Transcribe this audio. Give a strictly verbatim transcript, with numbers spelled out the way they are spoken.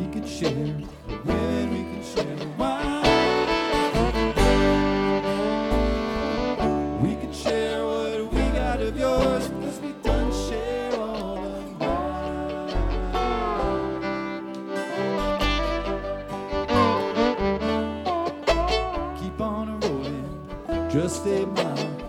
we could share, when we could share the wine. We could share what we got of yours, because we done share all of mine. Keep on rolling, just stay mine.